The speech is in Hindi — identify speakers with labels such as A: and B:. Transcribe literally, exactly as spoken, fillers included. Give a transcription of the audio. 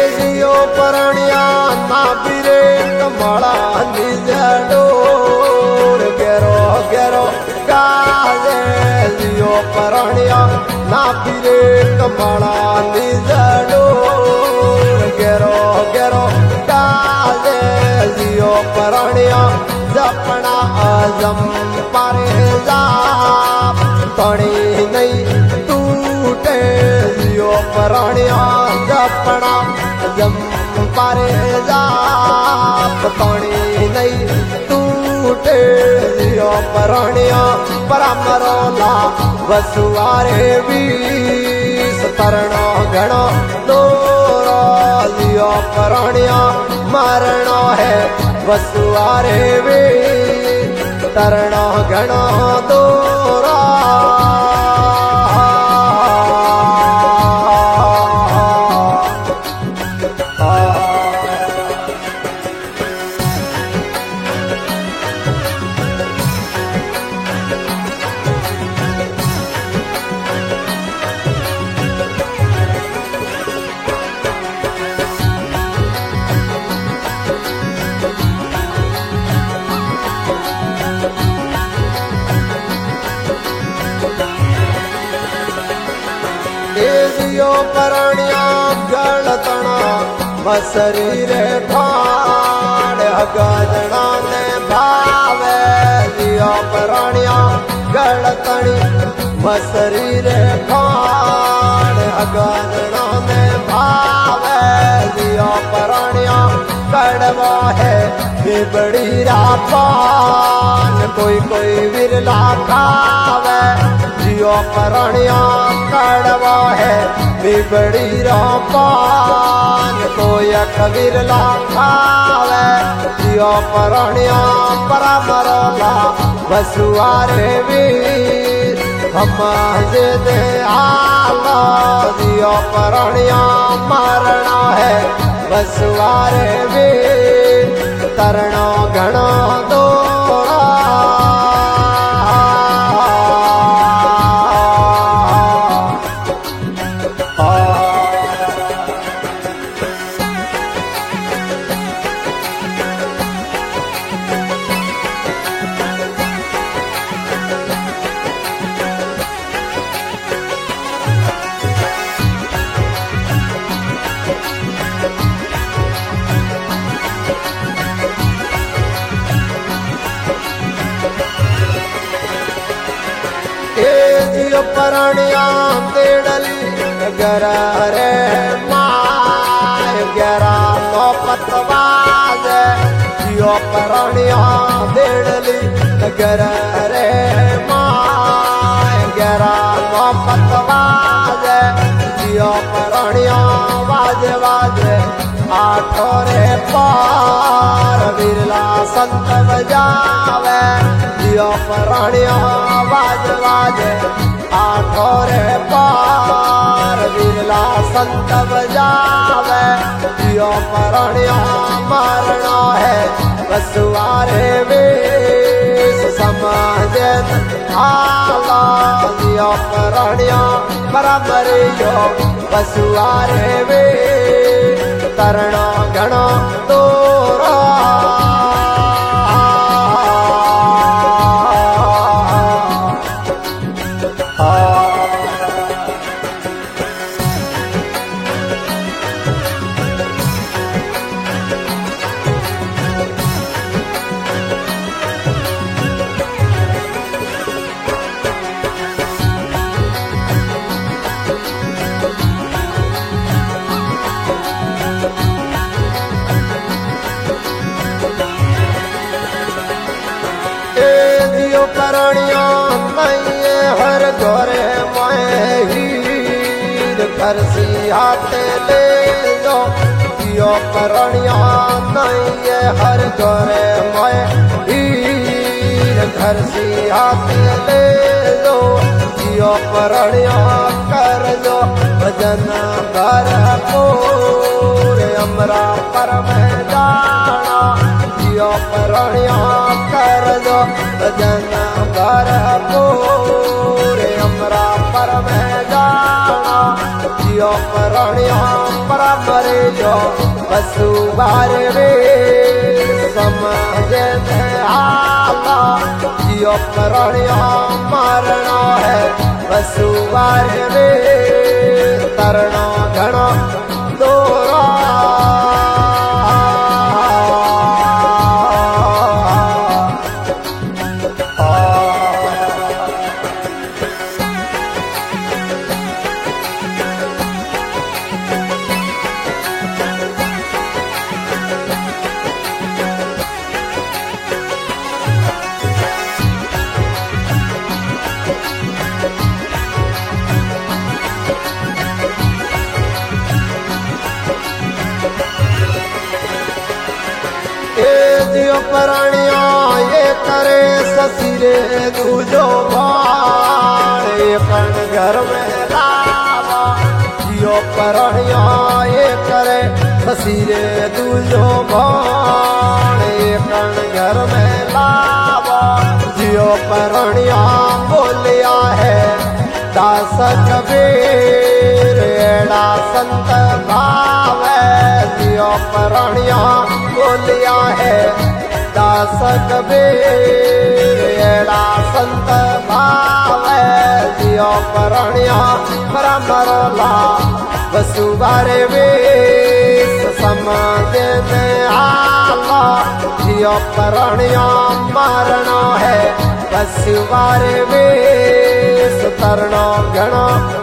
A: जियो परण्या ना बिरे कमला निजडोर गेरो गेरो गाजे जियो परण्या ना बिरे कमला निजडोर गेरो गेरो गाजे जियो परण्या जपना आजम पारे जा तणी नहीं टूटे जियो परण्या जपना जम पारे जा तणी नहीं टूटे जियो परण्या परमरोला वसुवारे वीस तरणो घणो दोरो जियो परण्या मरणो है वसुवारे वीस तरणो घणो दोरा जियो परण्या गणतना शरीर ठाण गजना ने भावे जियो परण्या गणतणी शरीर ठाण गजना ने भावे जियो परण्या कड़वा है बड़ी रापान कोई कोई विरला खावे जियो परण्या कड़वा है बड़ी रापान कोई विरला खावे जियो परण्या परमरला वसुवारे वीर हम दे आला जियो परण्या मरणा है वसुवारे वीर तरणो घणो दोरा परण्या तेड़ली गरा रे माय गरा नो पतवाज जियो परण्या तेड़ली गरा रे माय गरा नो पतवाज जियो परण्या वाज वाज आठो रे पार बिरला संत बजावे जियो परण्या वाज वाज आठो रे पार बिरला संत बजावे जियो परण्या मरणा है वसुवारे वेश समाजन आला जियो परण्या परमरियो वसुवारे वेश तरणो घणो दोरा परण्या नहीं हर घरे मैं हीर करसी हाथ ले लो जियो परण्या नहीं हर घरे मैं हीर करसी हाथ ले लो जियो परण्या कर लो भजन घर को अमरा पर में जाना जियो परण्या कर लो भजन घर पूरे अमरा पर में जाना जियो परण्या पर मरा मरे जो वसुबार वे समझ में आला जियो परण्या मारणा है वसुबार वे तरना घना दोरा परण्या ये करे ससुरे दूजो भाण कण घर में लावा जियो परण्या ये करे ससुरे दूजो भाण कण घर में लावा जियो परण्या बोलिया है दास कबीर एड़ा संत भाव जियो परण्या बोलिया है दास कबीर एड़ा संत भाव जियो परण्या मरा मरला वसुबारे वेश समाज में आला जियो परण्या मारणा है वसुबारे वेश तरना घना